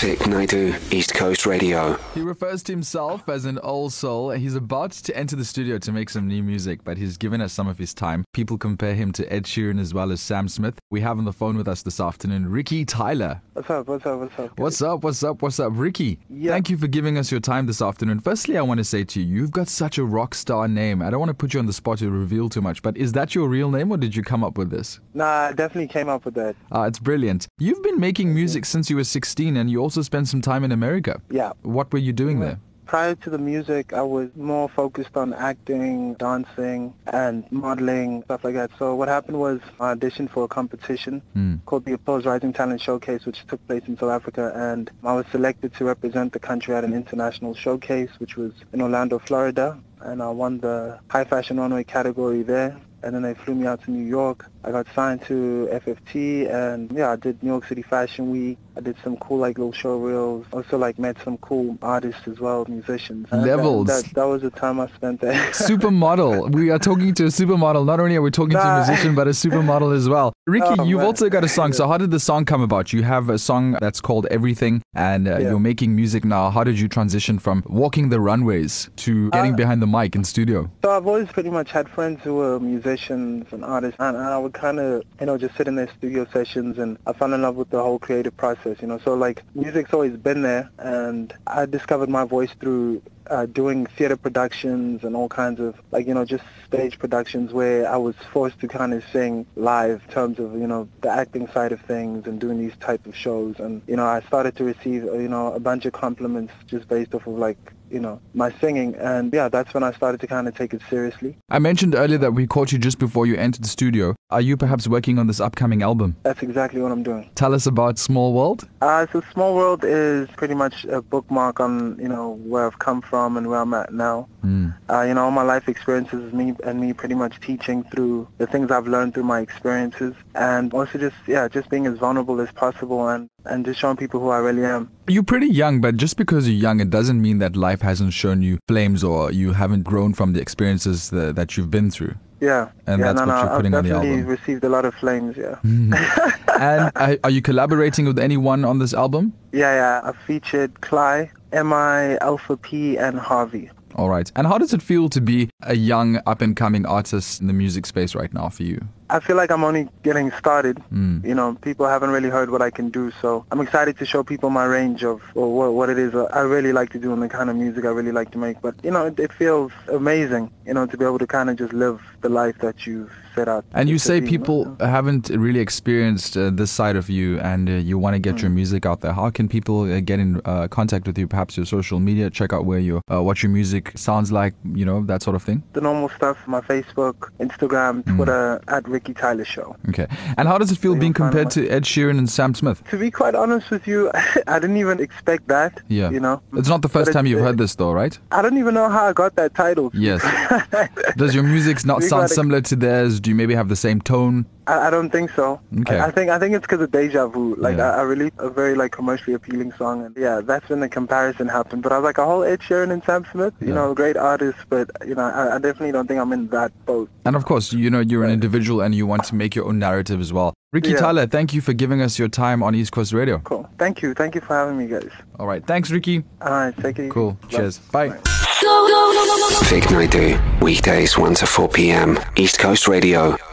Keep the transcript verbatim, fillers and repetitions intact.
Vic Naidu, East Coast Radio. He refers to himself as an old soul. He's about to enter the studio to make some new music, but he's given us some of his time. People compare him to Ed Sheeran as well as Sam Smith. We have on the phone with us this afternoon, Ricky Tyler. What's up, what's up, what's up? What's up, what's up, what's up? Ricky, yeah. Thank you for giving us your time this afternoon. Firstly, I want to say to you, you've got such a rock star name. I don't want to put you on the spot to reveal too much, but is that your real name or did you come up with this? Nah, I definitely came up with that. Ah, it's brilliant. You've been making music since you were sixteen and you also spent some time in America. Yeah. What were you doing there? Prior to the music, I was more focused on acting, dancing, and modeling, stuff like that. So what happened was I auditioned for a competition mm. called the Applause Rising Talent Showcase, which took place in South Africa, and I was selected to represent the country at an international showcase, which was in Orlando, Florida, and I won the high fashion runway category there. And then they flew me out to New York. I got signed to F F T, and yeah, I did New York City Fashion Week. I did some cool like little show reels. Also like met some cool artists as well, musicians. And Levels. That, that, that was the time I spent there. Supermodel. We are talking to a supermodel. Not only are we talking nah. to a musician, but a supermodel as well. Ricky, oh, you've man. also got a song. So how did the song come about? You have a song that's called Everything, and uh, yeah. you're making music now. How did you transition from walking the runways to getting uh, behind the mic in studio? So I've always pretty much had friends who were musicians and artists, and, and I would kind of, you know, just sit in their studio sessions, and I fell in love with the whole creative process, you know. So like music's always been there, and I discovered my voice through uh, doing theater productions and all kinds of like, you know, just stage productions where I was forced to kind of sing live in terms of, you know, the acting side of things and doing these type of shows. And, you know, I started to receive, you know, a bunch of compliments just based off of like, you know, my singing. And yeah, that's when I started to kind of take it seriously. I mentioned earlier that we caught you just before you entered the studio. Are you perhaps working on this upcoming album? That's exactly what I'm doing. Tell us about Small World. Uh, so Small World is pretty much a bookmark on, you know, where I've come from and where I'm at now. Mm. Uh, you know, all my life experiences, me and me pretty much teaching through the things I've learned through my experiences, and also just, yeah, just being as vulnerable as possible and, and just showing people who I really am. You're pretty young, but just because you're young, it doesn't mean that life hasn't shown you flames or you haven't grown from the experiences that, that you've been through. Yeah, and yeah, that's no, what no, you're putting I've on the album. definitely received a lot of flames, yeah. And are, are you collaborating with anyone on this album? Yeah, yeah, I've featured Cly, M I, Alpha P, and Harvey. All right. And how does it feel to be a young, up-and-coming artist in the music space right now for you? I feel like I'm only getting started. Mm. You know, people haven't really heard what I can do, so I'm excited to show people my range of or what, what it is I really like to do and the kind of music I really like to make. But, you know, it, it feels amazing, you know, to be able to kind of just live the life that you've set out. And you say be, people you know? haven't really experienced uh, this side of you, and uh, you want to get mm. your music out there. How can people uh, get in uh, contact with you? Perhaps your social media, check out where you, uh, what your music sounds like, you know, that sort of thing? The normal stuff, my Facebook, Instagram, Twitter, mm. at Ricky Tyler Show. Okay. And how does it feel so being compared to Ed Sheeran and Sam Smith? To be quite honest with you, I didn't even expect that. Yeah. You know? It's not the first time you've heard this though, right? I don't even know how I got that title. Yes. Does your music not sound similar to theirs? Do you maybe have the same tone? I, I don't think so. Okay. I, I think I think it's because of Deja Vu. Like yeah. I, I released a very like commercially appealing song, and yeah, that's when the comparison happened. But I was like, a whole Ed Sheeran and Sam Smith, you yeah. know, great artists, but you know, I, I definitely don't think I'm in that boat. And of course, you know, you're an individual and you want to make your own narrative as well. Ricky yeah. Tyler, thank you for giving us your time on East Coast Radio. Cool. Thank you. Thank you for having me, guys. All right. Thanks, Ricky. All right. Take it easy. Cool. Bye. Cheers. Bye. Bye. Vic Naidu, weekdays one to four p.m. East Coast Radio.